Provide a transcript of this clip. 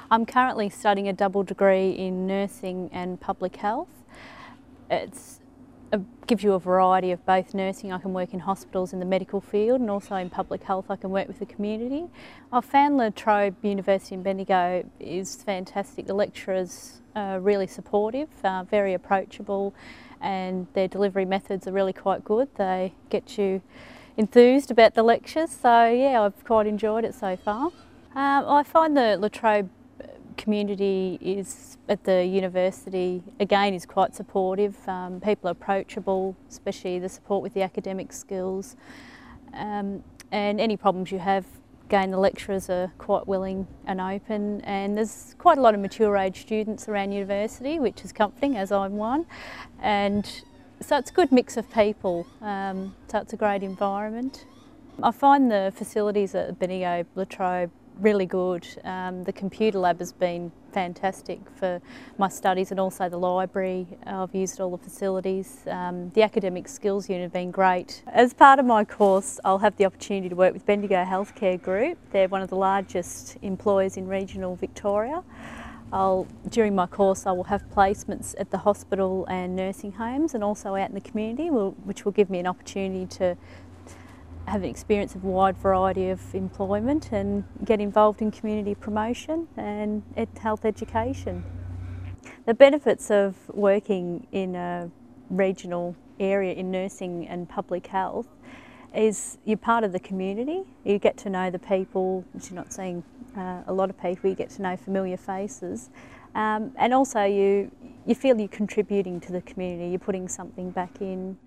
I'm currently studying a double degree in nursing and public health. It gives you a variety of both nursing. I can work in hospitals in the medical field, and also in public health I can work with the community. I found La Trobe University in Bendigo is fantastic. The lecturers are really supportive, very approachable, and their delivery methods are really quite good. They get you enthused about the lectures, so yeah, I've quite enjoyed it so far. I find the La Trobe community is at the university again is quite supportive. People are approachable, especially the support with the academic skills, and any problems you have, again the lecturers are quite willing and open, and there's quite a lot of mature age students around university, which is comforting as I'm one, and so it's a good mix of people, so it's a great environment. I find the facilities at Bendigo La Trobe really good. The computer lab has been fantastic for my studies, and also the library. I've used all the facilities. The academic skills unit have been great. As part of my course, I'll have the opportunity to work with Bendigo Healthcare Group. They're one of the largest employers in regional Victoria. During my course I will have placements at the hospital and nursing homes, and also out in the community, which will give me an opportunity to have an experience of a wide variety of employment and get involved in community promotion and health education. The benefits of working in a regional area in nursing and public health is you're part of the community, you get to know the people, which you're not seeing a lot of people, you get to know familiar faces, and also you feel you're contributing to the community, you're putting something back in.